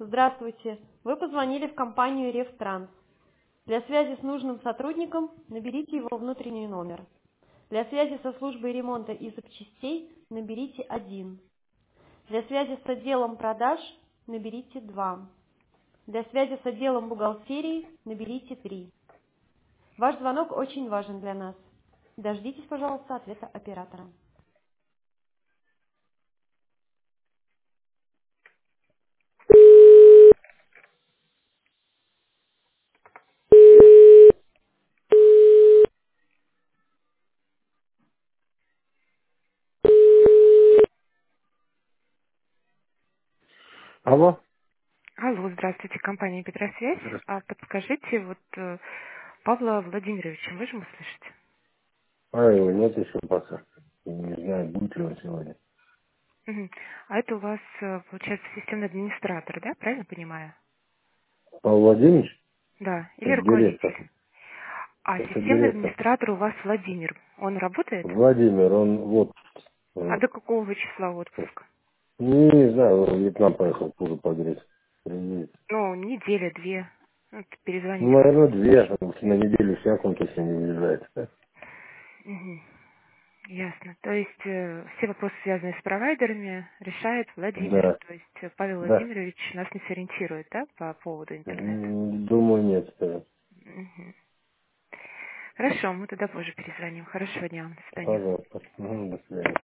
Здравствуйте. Вы позвонили в компанию Ревтранс. Для связи с нужным сотрудником наберите его внутренний номер. Для связи со службой ремонта и запчастей наберите 1. Для связи с отделом продаж наберите 2. Для связи с отделом бухгалтерии наберите 3. Ваш звонок очень важен для нас. Дождитесь, пожалуйста, ответа оператора. Алло. Алло, здравствуйте, компания Петросвязь. Здравствуйте. А подскажите, Павла Владимировича можем услышать? А его нет еще пока. Не знаю, будет ли он сегодня. Мгм. А это у вас, получается, системный администратор, да? Правильно понимаю? Павел Владимирович? Да, или Это директор. руководитель. А Это системный директор. администратор у вас Владимир. Он работает? Владимир, он вот. А до какого вы числа отпуск? Не знаю, он в Вьетнам поехал, куры погреть. Приедет. Ну, неделя, две. Вот, Ну, перезвонить наверное, просто. 2, потому что на неделю всяком, если не уезжает. Мгм. Ясно. То есть все вопросы, связанные с провайдерами, решает Владимир. Да, То есть Павел да. Владимирович нас не сориентирует, да, по поводу интернета? Думаю, нет. Мгм. Хорошо, мы тогда позже перезвоним. Хорошего дня вам. До свидания. Пожалуйста. До свидания.